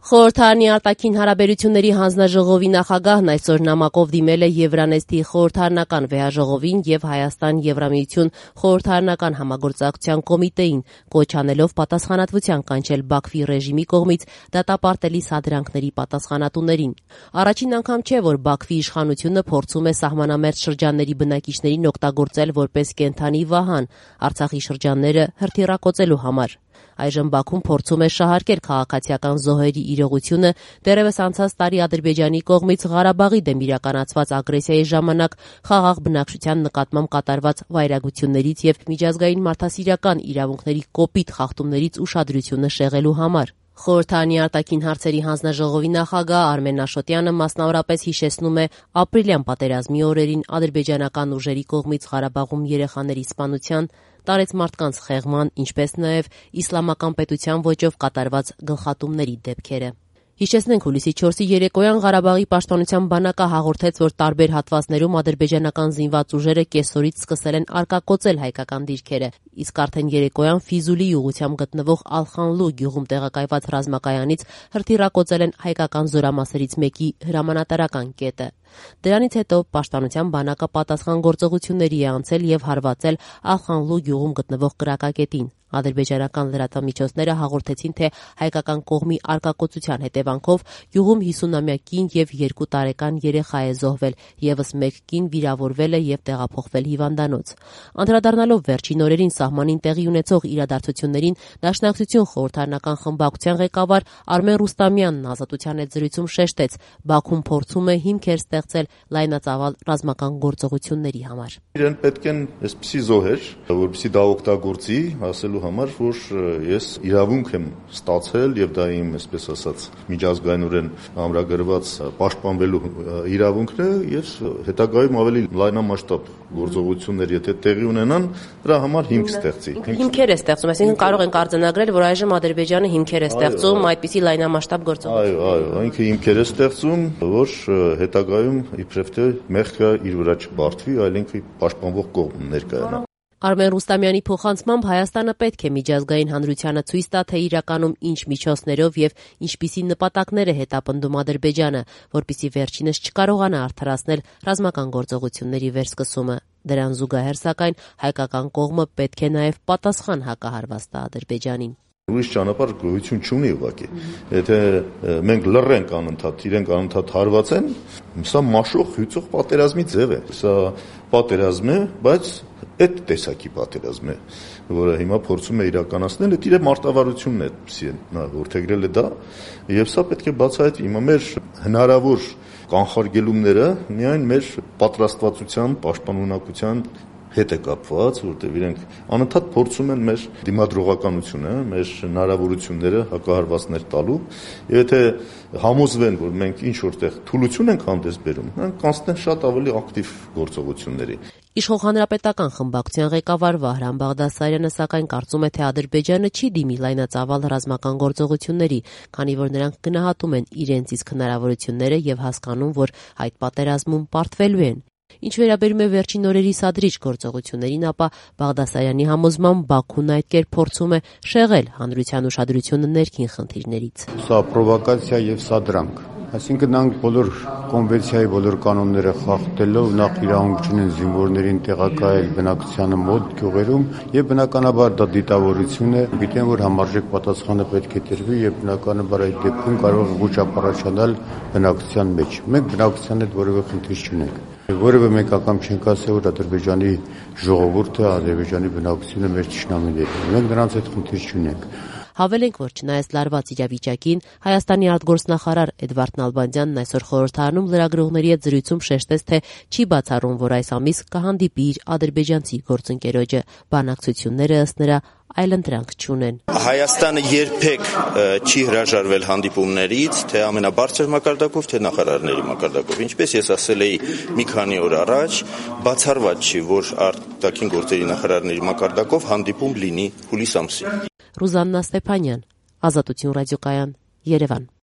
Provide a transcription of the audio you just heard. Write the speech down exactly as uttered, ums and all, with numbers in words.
Խորհրդարանի արտաքին հարաբերությունների հանձնաժողովի նախագահն այսօր նամակով դիմել է Եվրանեստի խորհրդարանական վեհաժողովին եւ Հայաստան-Եվրամիություն խորհրդարանական համագործակցության կոմիտեին, կոչ անելով պատասխանատվության կանչել Բաքվի ռեժիմի կողմից դատապարտելի սադրանքների պատասխանատուներին։ Առաջին անգամ չէ, որ Բաքվի իշխանությունը փորձում է սահմանամերձ շրջանների բնակիչներին օգտագործել որպես կենդանի վահան Արցախի շրջանները հրթիռակոծելու համար։ Այժմ Բաքուն փորձում է շահարկել քաղաքացիական զոհերի իրողությունը դեռևս անցած տարի Ադրբեջանի կողմից Ղարաբաղի դեմ իրականացված ագրեսիայի ժամանակ խաղաղ բնակչության նկատմամբ կատարված վայրագություններից եւ միջազգային մարդասիրական իրավունքների կոպիտ խախտումներից ուշադրությունը շեղելու համար։ Խորհրդարանի արտաքին հարցերի հանձնաժողովի նախագահ Արմեն Աշոտյանը մասնավորապես հիշեցնում է ապրիլյան պատերազմի օրերին ադրբեջանական ուժերի կողմից Ղարաբաղում երեխաների սպանության, տարեց մարդկանց խեղման, ինչպես նաև իսլամական պետության ոճով կատարված գլխատումների դեպքերը։ Հիշեցնենք, հուլիսի չորսի երեկոյան Ղարաբաղի պաշտպանության բանակը հաղորդեց, որ տարբեր հատվածներում ադրբեջանական զինված ուժերը կեսօրից սկսել են արկակոծել հայկական դիրքերը, իսկ արդեն երեկոյան Ֆիզուլի ուղղությամբ գտնվող Ալխանլու գյուղում տեղակայված ռազմակայանից հրթիռակոծել են հայկական զորամասերից մեկի հրամանատարական կետը։ Դրանից հետո պաշտպանության բանակը պատասխան գործողությունների է անցել եւ հարվածել Ալխանլու գյուղում գտնվող կրակակետին։ Ադրբեջանական լրատվամիջոցները հաղորդեցին, թե հայկական կողմի արկակոծության հետևանքով գյուղում հիսունամյա կին եւ երկու տարեկան երեխա է զոհվել, եւս մեկ կին վիրավորվել է եւ տեղափոխվել հիվանդանոց։ Անդրադառնալով վերջին օրերին սահմանին տեղի ունեցող իրադարձություններին, Դաշնակցություն խորհրդարանական խմբակցության ղեկավար Արմեն Ռուստամյանն Ազատության հետ զրույցում շեշտեց, Բաքուն փորձում է հիմքեր ստեղծել լայնածավալ ռազմական գործողությունների համար։ Իրեն պետք են այսպիսի զոհեր, որպեսզի դա օգտագործի, ասելու համար, որ ես իրավունք եմ ստացել եւ դա իմ, այսպես ասած, միջազգայինորեն ամրագրված պաշտպանվելու իրավունքն է եւ հետագայում ավելի լայնամասշտաբ գործողություններ եթե տեղի ունենան, դրա համար հիմք ստեղծի։ Հիմքեր է ստեղծում, այսինքն կարող ենք արձանագրել, որ այժմ Ադրբեջանը հիմքեր է ստեղծում այդպիսի լայնամասշտաբ գործողությունների։ Այո, այո, ինքը հիմքեր է ստեղծում, որ հետագայում իբրև թե մեղքը իր վրա չբարդվի, այլ ինքը պաշտպանվող կողմ ներկայանա։ Արմեն Ռուստամյանի փոխանցմամբ Հայաստանը պետք է միջազգային հանրությանը ցույց տա, թե իրականում ինչ միջոցներով եւ ինչպիսի նպատակներ է հետապնդում Ադրբեջանը, որպեսզի վերջինս չկարողանա արդարացնել ռազմական գործողությունների վերսկսումը։ Դրան զուգահեռ, սակայն, հայկական կողմը պետք է նաեւ պատասխան հակահարված տա Ադրբեջանին։ Ուրիշ ճանապարհ գոյություն չունի ուղղակի։ Եթե մենք լռենք անընդհատ, իրենք անընդհատ հարվածեն, սա մաշող հյուծող պատերազմի ձև է։ Սա պատերազմ է, բայց այդ տեսակի պատերազմ է, որը հիմա փորձում է իրականացնել, այդ իր մարտավարությունն է, այդպեսի նա որդեգրել է դա, եւ սա պետք է բացահայտվի։ Հիմա մեր հնարավոր կանխարգելումները միայն մեր պատրաստվածության, պաշտպանունակության հետ է կապված, որտեղ իրենք անընդհատ փորձում են մեր դիմադրողականությունը, մեր հնարավորությունները հակահարվածներ տալու, եւ եթե համոզվեն, որ մենք ինչ որտեղ թուլություն ենք հանդես բերում, նրանք կանցնեն շատ ավելի ակտիվ գործողությունների։ Իշխող հանրապետական խմբակցության ղեկավար Վահրամ Բաղդասարյանը սակայն կարծում է, թե Ադրբեջանը չի դիմի լայնածավալ ռազմական գործողությունների, քանի որ նրանք գնահատում են իրենց իսկ հնարավորությունները եւ հասկանում, որ այդ պատերազմում պարտվելու են։ Ինչ վերաբերում է վերջին օրերի սադրիչ գործողություններին, ապա Բաղդասարյանի համոզմամբ Բաքուն այդ կերպ փորձում է շեղել հանրության ուշադրությունը ներքին խնդիրներից։ Սա պրովոկացիա եւ սադրանք։ Այսինքն նրանք բոլոր կոնվենցիայի բոլոր կանոնները խախտելով նախ իրավունք չունեն զինվորներին տեղակայել բնակչությանը մոտ գյուղերում եւ բնականաբար դա դիտավորություն է, գիտեն որ համարժեք պատասխանը պետք է տրվի եւ բնականաբար այդ դեպքում կարող է ղուճապ առաջանալ բնակչության մեջ։ Մենք բնակչության հետ որևէ խնդիր չունենք։ Որևէ մեկ անգամ չենք ասել, որ Ադրբեջանի ժողովուրդը, Ադրբեջանի բնակչությունը մեր ճշնամիներ են։ Մենք նրանց հետ խնդիր չունենք։ Հավելենք, որ չնայած լարված իրավիճակին, Հայաստանի արտգործնախարար Էդվարդ Նալբանդյանն այսօր խորհրդարանում լրագրողների հետ զրույցում շեշտեց, թե չի բացառում, որ այս ամիս կհանդիպի իր ադրբեջանցի գործընկերոջը։ Բանակցությունները ըստ նրա այլընտրանք չունեն։ Հայաստանը երբեք չի հրաժարվել հանդիպումներից, թե ամենաբարձր մակարդակով, թե նախարարների մակարդակով։ Ինչպես ես ասել էի մի քանի օր առաջ, բացառված չի, որ արտաքին գործերի նախարարների մակարդակով հանդիպում լինի հուլիս ամսին։ Ռուզաննա Ստեփանյան, Ազատություն ռադիոկայան, Երևան։